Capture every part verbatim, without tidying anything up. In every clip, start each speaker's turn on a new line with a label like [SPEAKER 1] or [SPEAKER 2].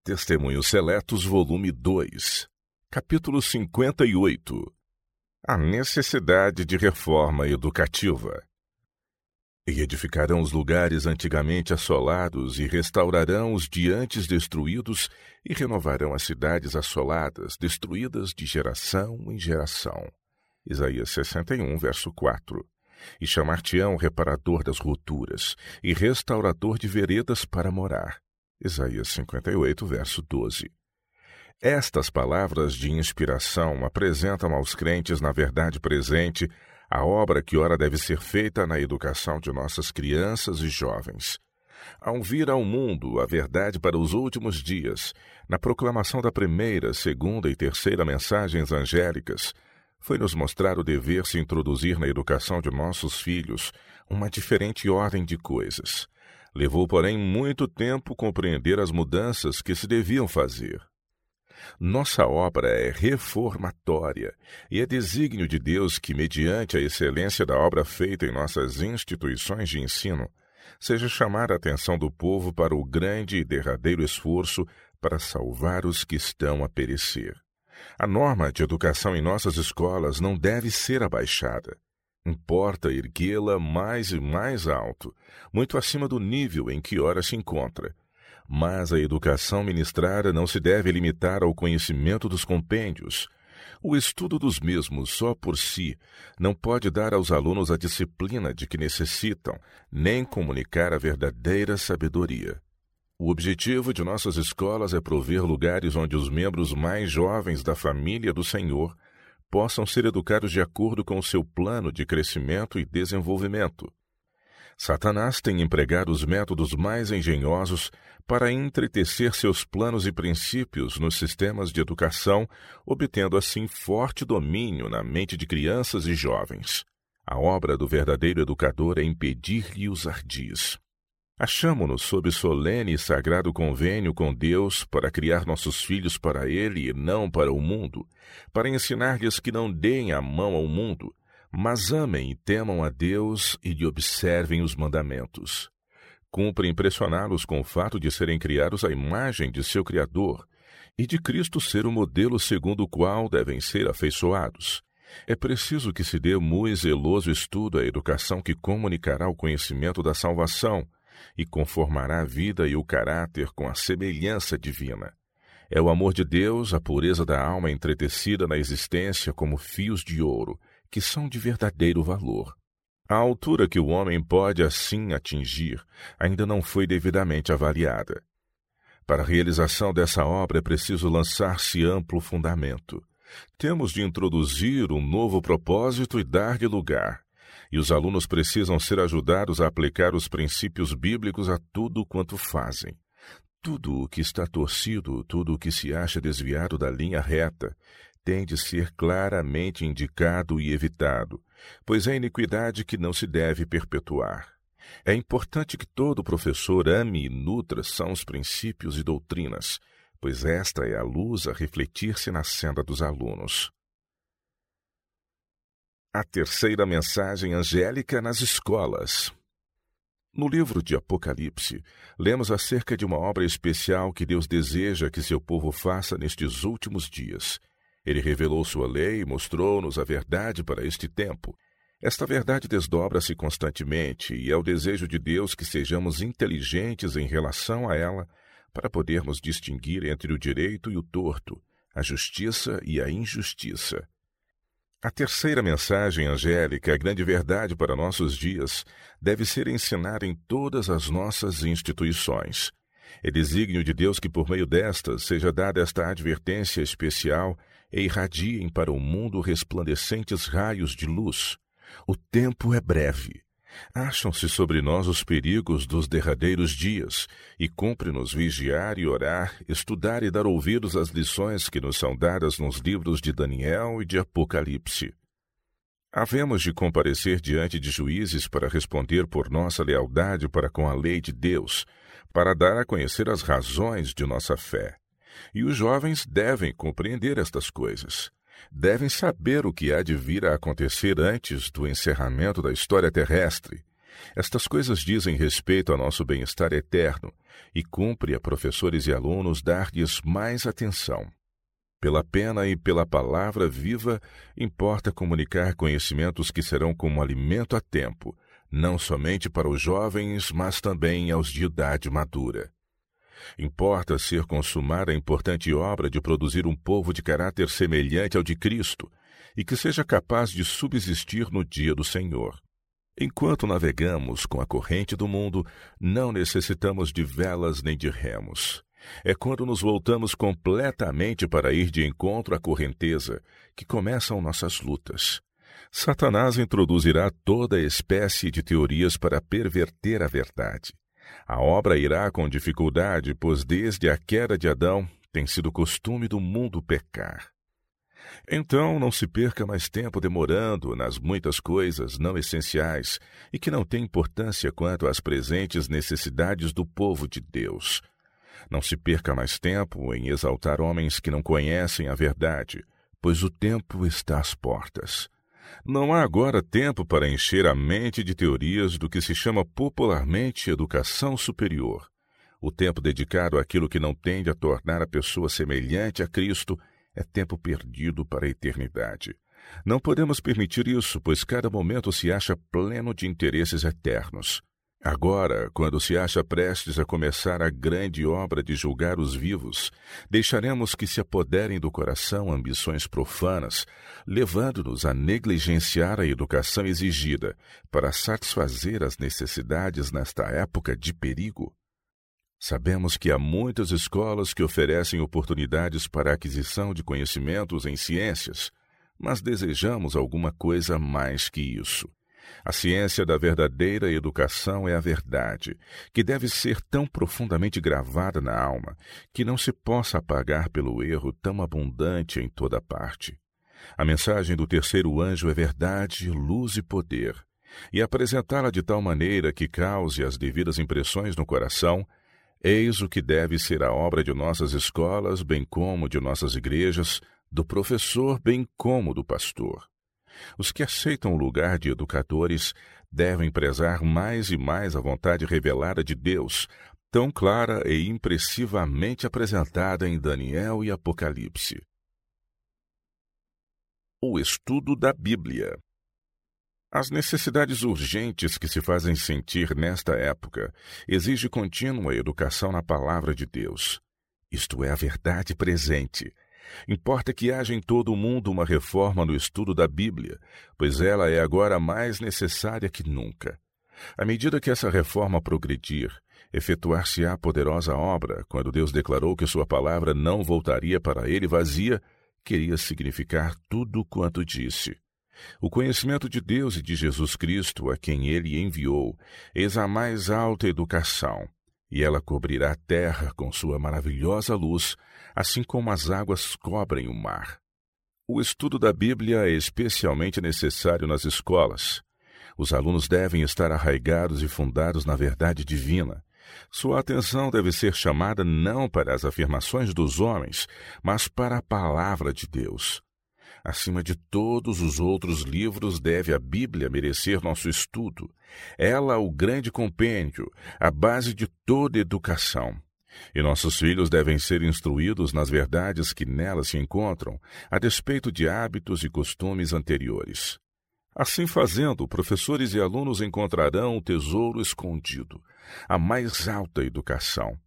[SPEAKER 1] Testemunhos Seletos, volume dois, capítulo cinquenta e oito. A necessidade de reforma educativa. E edificarão os lugares antigamente assolados, e restaurarão os de antes destruídos, e renovarão as cidades assoladas, destruídas de geração em geração. Isaías sessenta e um, verso quatro. E chamar-te-ão reparador das rupturas, e restaurador de veredas para morar. Isaías cinquenta e oito, verso doze. Estas palavras de inspiração apresentam aos crentes na verdade presente a obra que ora deve ser feita na educação de nossas crianças e jovens. Ao vir ao mundo a verdade para os últimos dias, na proclamação da primeira, segunda e terceira mensagens angélicas, foi-nos mostrar o dever se introduzir na educação de nossos filhos uma diferente ordem de coisas. Levou, porém, muito tempo compreender as mudanças que se deviam fazer. Nossa obra é reformatória e é desígnio de Deus que, mediante a excelência da obra feita em nossas instituições de ensino, seja chamar a atenção do povo para o grande e derradeiro esforço para salvar os que estão a perecer. A norma de educação em nossas escolas não deve ser abaixada. Importa erguê-la mais e mais alto, muito acima do nível em que ora se encontra. Mas a educação ministrada não se deve limitar ao conhecimento dos compêndios. O estudo dos mesmos só por si não pode dar aos alunos a disciplina de que necessitam, nem comunicar a verdadeira sabedoria. O objetivo de nossas escolas é prover lugares onde os membros mais jovens da família do Senhor possam ser educados de acordo com o seu plano de crescimento e desenvolvimento. Satanás tem empregado os métodos mais engenhosos para entretecer seus planos e princípios nos sistemas de educação, obtendo assim forte domínio na mente de crianças e jovens. A obra do verdadeiro educador é impedir-lhe os ardis. Achamo-nos sob solene e sagrado convênio com Deus para criar nossos filhos para Ele e não para o mundo, para ensinar-lhes que não deem a mão ao mundo, mas amem e temam a Deus e lhe observem os mandamentos. Cumpre impressioná-los com o fato de serem criados à imagem de seu Criador e de Cristo ser o modelo segundo o qual devem ser afeiçoados. É preciso que se dê muito zeloso estudo à educação que comunicará o conhecimento da salvação e conformará a vida e o caráter com a semelhança divina. É o amor de Deus, a pureza da alma entretecida na existência como fios de ouro, que são de verdadeiro valor. A altura que o homem pode assim atingir ainda não foi devidamente avaliada. Para a realização dessa obra é preciso lançar-se amplo fundamento. Temos de introduzir um novo propósito e dar-lhe lugar. E os alunos precisam ser ajudados a aplicar os princípios bíblicos a tudo quanto fazem. Tudo o que está torcido, tudo o que se acha desviado da linha reta, tem de ser claramente indicado e evitado, pois é iniquidade que não se deve perpetuar. É importante que todo professor ame e nutra sãos princípios e doutrinas, pois esta é a luz a refletir-se na senda dos alunos. A terceira mensagem angélica nas escolas. No livro de Apocalipse, lemos acerca de uma obra especial que Deus deseja que seu povo faça nestes últimos dias. Ele revelou sua lei e mostrou-nos a verdade para este tempo. Esta verdade desdobra-se constantemente e é o desejo de Deus que sejamos inteligentes em relação a ela para podermos distinguir entre o direito e o torto, a justiça e a injustiça. A terceira mensagem angélica, a grande verdade para nossos dias, deve ser ensinada em todas as nossas instituições. É desígnio de Deus que por meio destas seja dada esta advertência especial e irradiem para o mundo resplandecentes raios de luz. O tempo é breve. Acham-se sobre nós os perigos dos derradeiros dias, e cumpre-nos vigiar e orar, estudar e dar ouvidos às lições que nos são dadas nos livros de Daniel e de Apocalipse. Havemos de comparecer diante de juízes para responder por nossa lealdade para com a lei de Deus, para dar a conhecer as razões de nossa fé. E os jovens devem compreender estas coisas. Devem saber o que há de vir a acontecer antes do encerramento da história terrestre, Estas coisas dizem respeito ao nosso bem-estar eterno e cumpre a professores e alunos dar-lhes mais atenção. Pela pena e pela palavra viva, importa comunicar conhecimentos que serão como alimento a tempo, não somente para os jovens, mas também aos de idade madura. Importa ser consumada a importante obra de produzir um povo de caráter semelhante ao de Cristo e que seja capaz de subsistir no dia do Senhor. Enquanto navegamos com a corrente do mundo, não necessitamos de velas nem de remos. É quando nos voltamos completamente para ir de encontro à correnteza que começam nossas lutas. Satanás introduzirá toda espécie de teorias para perverter a verdade. A obra irá com dificuldade, pois desde a queda de Adão tem sido costume do mundo pecar. Então não se perca mais tempo demorando nas muitas coisas não essenciais e que não têm importância quanto às presentes necessidades do povo de Deus. Não se perca mais tempo em exaltar homens que não conhecem a verdade, pois o tempo está às portas. Não há agora tempo para encher a mente de teorias do que se chama popularmente educação superior. O tempo dedicado àquilo que não tende a tornar a pessoa semelhante a Cristo é tempo perdido para a eternidade. Não podemos permitir isso, pois cada momento se acha pleno de interesses eternos. Agora, quando se acha prestes a começar a grande obra de julgar os vivos, deixaremos que se apoderem do coração ambições profanas, levando-nos a negligenciar a educação exigida para satisfazer as necessidades nesta época de perigo. Sabemos que há muitas escolas que oferecem oportunidades para a aquisição de conhecimentos em ciências, mas desejamos alguma coisa mais que isso. A ciência da verdadeira educação é a verdade, que deve ser tão profundamente gravada na alma que não se possa apagar pelo erro tão abundante em toda parte. A mensagem do terceiro anjo é verdade, luz e poder, e apresentá-la de tal maneira que cause as devidas impressões no coração, eis o que deve ser a obra de nossas escolas, bem como de nossas igrejas, do professor, bem como do pastor. Os que aceitam o lugar de educadores devem prezar mais e mais a vontade revelada de Deus, tão clara e impressivamente apresentada em Daniel e Apocalipse. O estudo da Bíblia. As necessidades urgentes que se fazem sentir nesta época exigem contínua educação na palavra de Deus. Isto é a verdade presente. Importa que haja em todo o mundo uma reforma no estudo da Bíblia, pois ela é agora mais necessária que nunca. À medida que essa reforma progredir, efetuar-se-á poderosa obra, quando Deus declarou que sua palavra não voltaria para ele vazia, queria significar tudo quanto disse. O conhecimento de Deus e de Jesus Cristo, a quem ele enviou, eis a mais alta educação, e ela cobrirá a terra com sua maravilhosa luz, assim como as águas cobrem o mar. O estudo da Bíblia é especialmente necessário nas escolas. Os alunos devem estar arraigados e fundados na verdade divina. Sua atenção deve ser chamada não para as afirmações dos homens, mas para a palavra de Deus. Acima de todos os outros livros, deve a Bíblia merecer nosso estudo. Ela, o grande compêndio, a base de toda educação. E nossos filhos devem ser instruídos nas verdades que nela se encontram, a despeito de hábitos e costumes anteriores. Assim fazendo, professores e alunos encontrarão o tesouro escondido, a mais alta educação.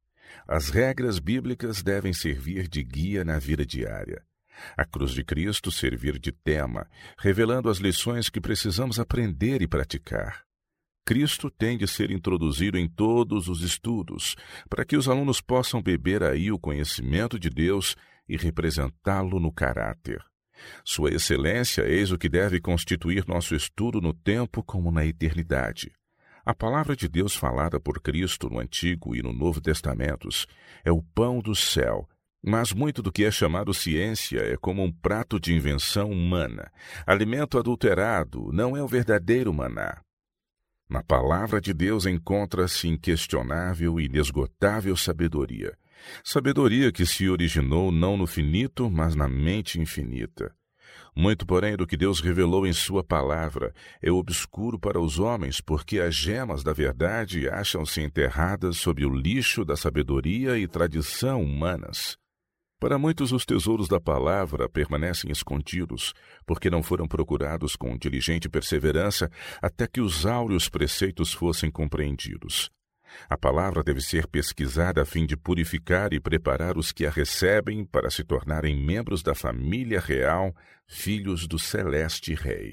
[SPEAKER 1] As regras bíblicas devem servir de guia na vida diária. A cruz de Cristo servir de tema, revelando as lições que precisamos aprender e praticar. Cristo tem de ser introduzido em todos os estudos, para que os alunos possam beber aí o conhecimento de Deus e representá-lo no caráter. Sua excelência, eis o que deve constituir nosso estudo no tempo como na eternidade. A palavra de Deus falada por Cristo no Antigo e no Novo Testamentos é o pão do céu, mas muito do que é chamado ciência é como um prato de invenção humana. Alimento adulterado não é o verdadeiro maná. Na palavra de Deus encontra-se inquestionável e inesgotável sabedoria. Sabedoria que se originou não no finito, mas na mente infinita. Muito, porém, do que Deus revelou em sua palavra é obscuro para os homens, porque as gemas da verdade acham-se enterradas sob o lixo da sabedoria e tradição humanas. Para muitos, os tesouros da palavra permanecem escondidos, porque não foram procurados com diligente perseverança até que os áureos preceitos fossem compreendidos. A palavra deve ser pesquisada a fim de purificar e preparar os que a recebem para se tornarem membros da família real, filhos do celeste Rei.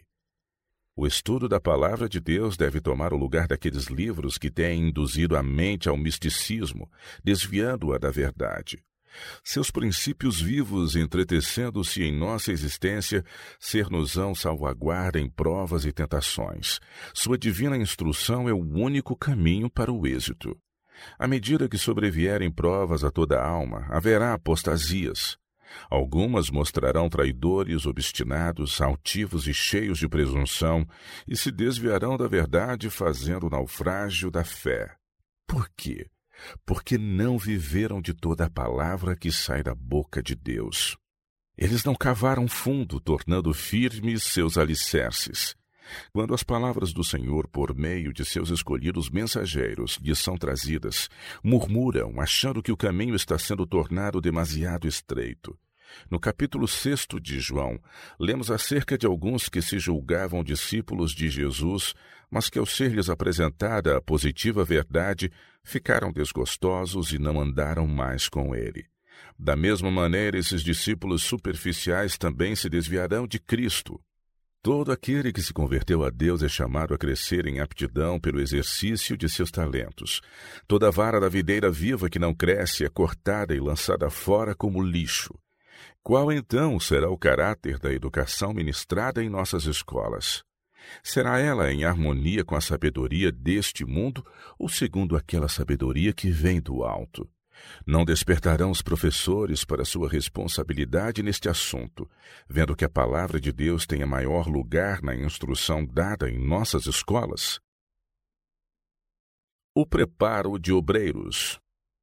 [SPEAKER 1] O estudo da palavra de Deus deve tomar o lugar daqueles livros que têm induzido a mente ao misticismo, desviando-a da verdade. Seus princípios vivos, entretecendo-se em nossa existência, ser-nos-ão salvaguarda em provas e tentações. Sua divina instrução é o único caminho para o êxito. À medida que sobrevierem provas a toda a alma, haverá apostasias. Algumas mostrarão traidores, obstinados, altivos e cheios de presunção, e se desviarão da verdade, fazendo o naufrágio da fé. Por quê? Porque não viveram de toda a palavra que sai da boca de Deus. Eles não cavaram fundo, tornando firmes seus alicerces. Quando as palavras do Senhor, por meio de seus escolhidos mensageiros, lhes são trazidas, murmuram, achando que o caminho está sendo tornado demasiado estreito. No capítulo sexto de João, lemos acerca de alguns que se julgavam discípulos de Jesus, mas que, ao ser-lhes apresentada a positiva verdade, ficaram desgostosos e não andaram mais com ele. Da mesma maneira, esses discípulos superficiais também se desviarão de Cristo. Todo aquele que se converteu a Deus é chamado a crescer em aptidão pelo exercício de seus talentos. Toda vara da videira viva que não cresce é cortada e lançada fora como lixo. Qual, então, será o caráter da educação ministrada em nossas escolas? Será ela em harmonia com a sabedoria deste mundo ou segundo aquela sabedoria que vem do alto? Não despertarão os professores para sua responsabilidade neste assunto, vendo que a palavra de Deus tenha maior lugar na instrução dada em nossas escolas? O preparo de obreiros.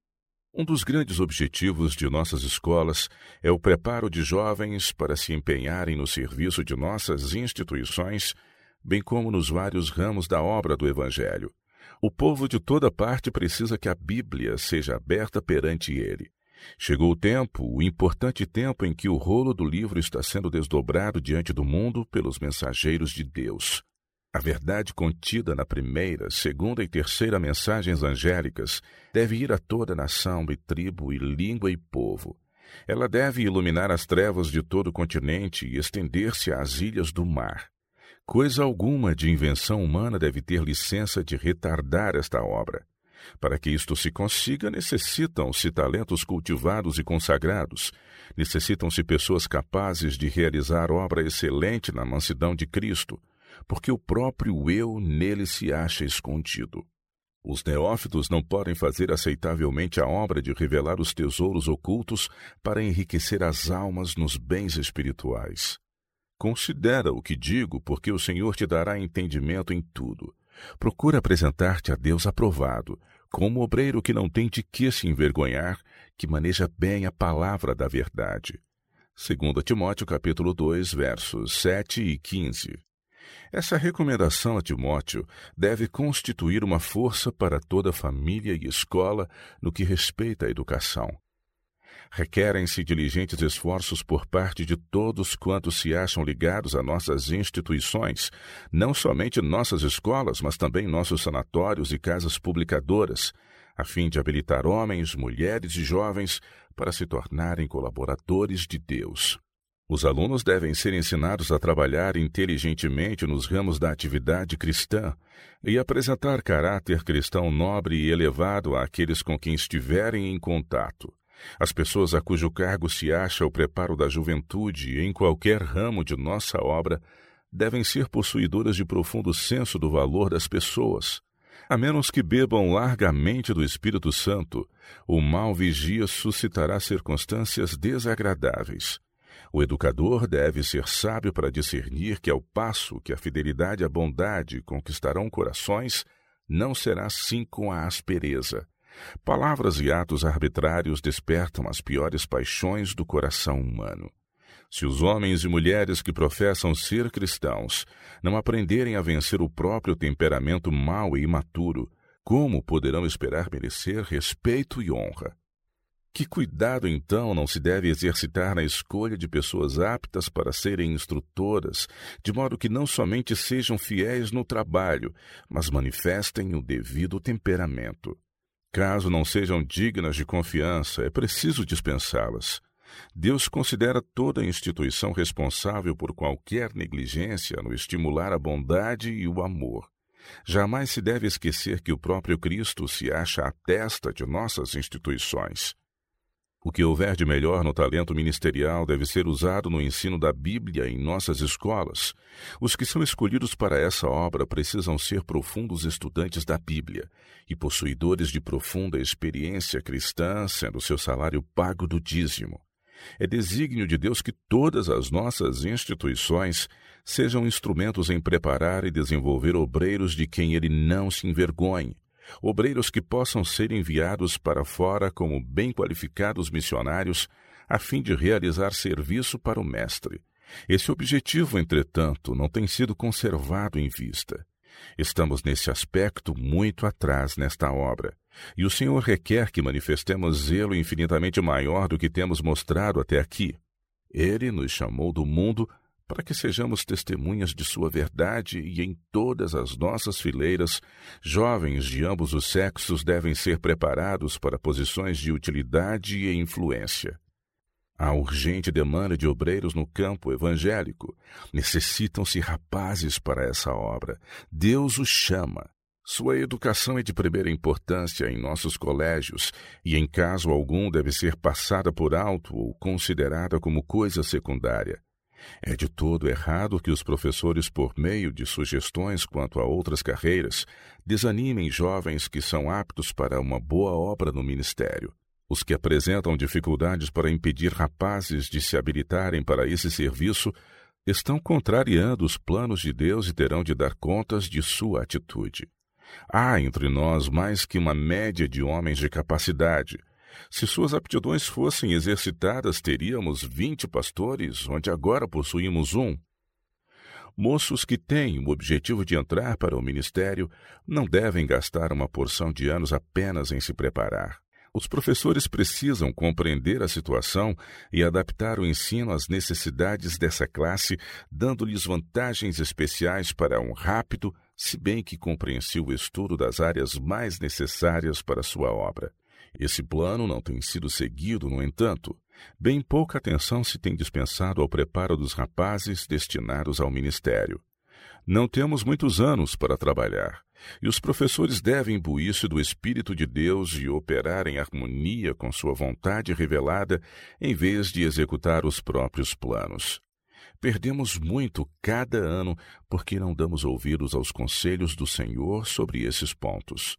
[SPEAKER 1] Um dos grandes objetivos de nossas escolas é o preparo de jovens para se empenharem no serviço de nossas instituições, bem como nos vários ramos da obra do Evangelho. O povo de toda parte precisa que a Bíblia seja aberta perante ele. Chegou o tempo, o importante tempo em que o rolo do livro está sendo desdobrado diante do mundo pelos mensageiros de Deus. A verdade contida na primeira, segunda e terceira mensagens angélicas deve ir a toda nação e tribo e língua e povo. Ela deve iluminar as trevas de todo o continente e estender-se às ilhas do mar. Coisa alguma de invenção humana deve ter licença de retardar esta obra. Para que isto se consiga, necessitam-se talentos cultivados e consagrados, necessitam-se pessoas capazes de realizar obra excelente na mansidão de Cristo, porque o próprio eu nele se acha escondido. Os neófitos não podem fazer aceitavelmente a obra de revelar os tesouros ocultos para enriquecer as almas nos bens espirituais. Considera o que digo, porque o Senhor te dará entendimento em tudo. Procura apresentar-te a Deus aprovado, como obreiro que não tem de que se envergonhar, que maneja bem a palavra da verdade. Segundo Timóteo, capítulo dois, versos sete e quinze. Essa recomendação a Timóteo deve constituir uma força para toda a família e escola no que respeita à educação. Requerem-se diligentes esforços por parte de todos quantos se acham ligados a nossas instituições, não somente nossas escolas, mas também nossos sanatórios e casas publicadoras, a fim de habilitar homens, mulheres e jovens para se tornarem colaboradores de Deus. Os alunos devem ser ensinados a trabalhar inteligentemente nos ramos da atividade cristã e apresentar caráter cristão nobre e elevado àqueles com quem estiverem em contato. As pessoas a cujo cargo se acha o preparo da juventude em qualquer ramo de nossa obra devem ser possuidoras de profundo senso do valor das pessoas. A menos que bebam largamente do Espírito Santo, o mau vigia suscitará circunstâncias desagradáveis. O educador deve ser sábio para discernir que, ao passo que a fidelidade e a bondade conquistarão corações, não será assim com a aspereza. Palavras e atos arbitrários despertam as piores paixões do coração humano. Se os homens e mulheres que professam ser cristãos não aprenderem a vencer o próprio temperamento mau e imaturo, como poderão esperar merecer respeito e honra? Que cuidado, então, não se deve exercitar na escolha de pessoas aptas para serem instrutoras, de modo que não somente sejam fiéis no trabalho, mas manifestem o devido temperamento. Caso não sejam dignas de confiança, é preciso dispensá-las. Deus considera toda instituição responsável por qualquer negligência no estimular a bondade e o amor. Jamais se deve esquecer que o próprio Cristo se acha à testa de nossas instituições. O que houver de melhor no talento ministerial deve ser usado no ensino da Bíblia em nossas escolas. Os que são escolhidos para essa obra precisam ser profundos estudantes da Bíblia e possuidores de profunda experiência cristã, sendo seu salário pago do dízimo. É desígnio de Deus que todas as nossas instituições sejam instrumentos em preparar e desenvolver obreiros de quem Ele não se envergonhe, obreiros que possam ser enviados para fora como bem qualificados missionários, a fim de realizar serviço para o Mestre. Esse objetivo, entretanto, não tem sido conservado em vista. Estamos nesse aspecto muito atrás nesta obra, e o Senhor requer que manifestemos zelo infinitamente maior do que temos mostrado até aqui. Ele nos chamou do mundo para que sejamos testemunhas de sua verdade, e em todas as nossas fileiras, jovens de ambos os sexos devem ser preparados para posições de utilidade e influência. Há urgente demanda de obreiros no campo evangélico. Necessitam-se rapazes para essa obra. Deus os chama. Sua educação é de primeira importância em nossos colégios e, em caso algum, deve ser passada por alto ou considerada como coisa secundária. É de todo errado que os professores, por meio de sugestões quanto a outras carreiras, desanimem jovens que são aptos para uma boa obra no ministério. Os que apresentam dificuldades para impedir rapazes de se habilitarem para esse serviço estão contrariando os planos de Deus e terão de dar contas de sua atitude. Há entre nós mais que uma média de homens de capacidade. Se suas aptidões fossem exercitadas, teríamos vinte pastores, onde agora possuímos um. Moços que têm o objetivo de entrar para o ministério não devem gastar uma porção de anos apenas em se preparar. Os professores precisam compreender a situação e adaptar o ensino às necessidades dessa classe, dando-lhes vantagens especiais para um rápido, se bem que compreensivo estudo das áreas mais necessárias para sua obra. Esse plano não tem sido seguido, no entanto. Bem pouca atenção se tem dispensado ao preparo dos rapazes destinados ao ministério. Não temos muitos anos para trabalhar, e os professores devem imbuir-se do Espírito de Deus e operar em harmonia com sua vontade revelada, em vez de executar os próprios planos. Perdemos muito cada ano porque não damos ouvidos aos conselhos do Senhor sobre esses pontos.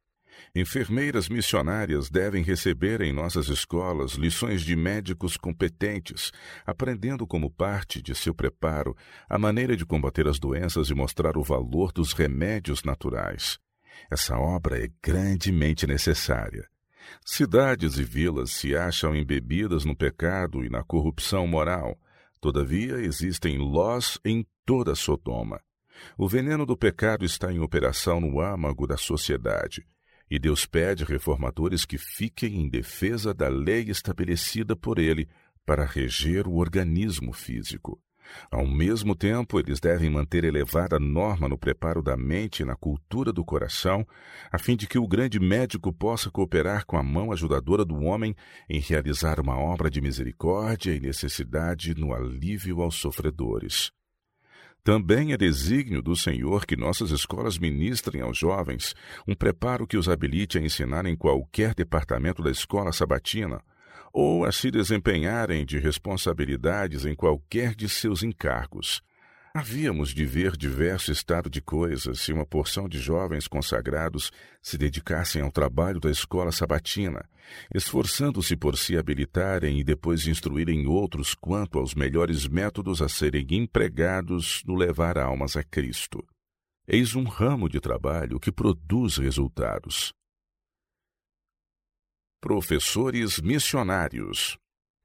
[SPEAKER 1] Enfermeiras missionárias devem receber em nossas escolas lições de médicos competentes, aprendendo como parte de seu preparo a maneira de combater as doenças e mostrar o valor dos remédios naturais. Essa obra é grandemente necessária. Cidades e vilas se acham embebidas no pecado e na corrupção moral. Todavia, existem lós em toda Sodoma. O veneno do pecado está em operação no âmago da sociedade. E Deus pede reformadores que fiquem em defesa da lei estabelecida por Ele para reger o organismo físico. Ao mesmo tempo, eles devem manter elevada norma no preparo da mente e na cultura do coração, a fim de que o grande médico possa cooperar com a mão ajudadora do homem em realizar uma obra de misericórdia e necessidade no alívio aos sofredores. Também é desígnio do Senhor que nossas escolas ministrem aos jovens um preparo que os habilite a ensinar em qualquer departamento da escola sabatina, ou a se desempenharem de responsabilidades em qualquer de seus encargos. Havíamos de ver diverso estado de coisas se uma porção de jovens consagrados se dedicassem ao trabalho da escola sabatina, esforçando-se por se habilitarem e depois instruírem outros quanto aos melhores métodos a serem empregados no levar almas a Cristo. Eis um ramo de trabalho que produz resultados. Professores missionários.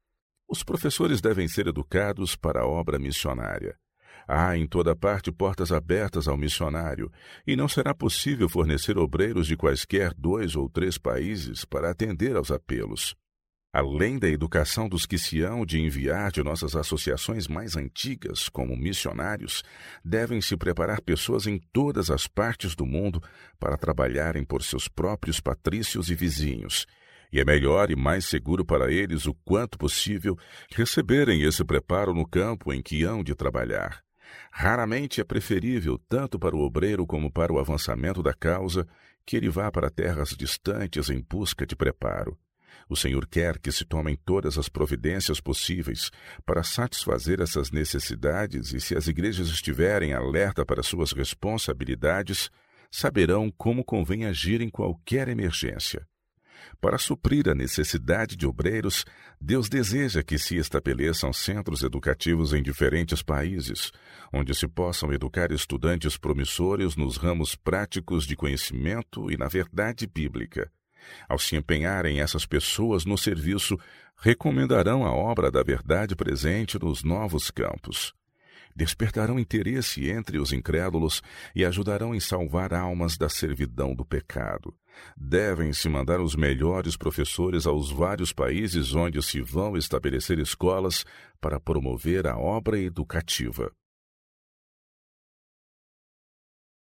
[SPEAKER 1] Os professores devem ser educados para a obra missionária. Há em toda parte portas abertas ao missionário, e não será possível fornecer obreiros de quaisquer dois ou três países para atender aos apelos. Além da educação dos que se hão de enviar de nossas associações mais antigas como missionários, devem se preparar pessoas em todas as partes do mundo para trabalharem por seus próprios patrícios e vizinhos. E é melhor e mais seguro para eles, o quanto possível, receberem esse preparo no campo em que hão de trabalhar. Raramente é preferível, tanto para o obreiro como para o avançamento da causa, que ele vá para terras distantes em busca de preparo. O Senhor quer que se tomem todas as providências possíveis para satisfazer essas necessidades, e se as igrejas estiverem alerta para suas responsabilidades, saberão como convém agir em qualquer emergência. Para suprir a necessidade de obreiros, Deus deseja que se estabeleçam centros educativos em diferentes países, onde se possam educar estudantes promissores nos ramos práticos de conhecimento e na verdade bíblica. Ao se empenharem essas pessoas no serviço, recomendarão a obra da verdade presente nos novos campos. Despertarão interesse entre os incrédulos e ajudarão em salvar almas da servidão do pecado. Devem-se mandar os melhores professores aos vários países onde se vão estabelecer escolas para promover a obra educativa.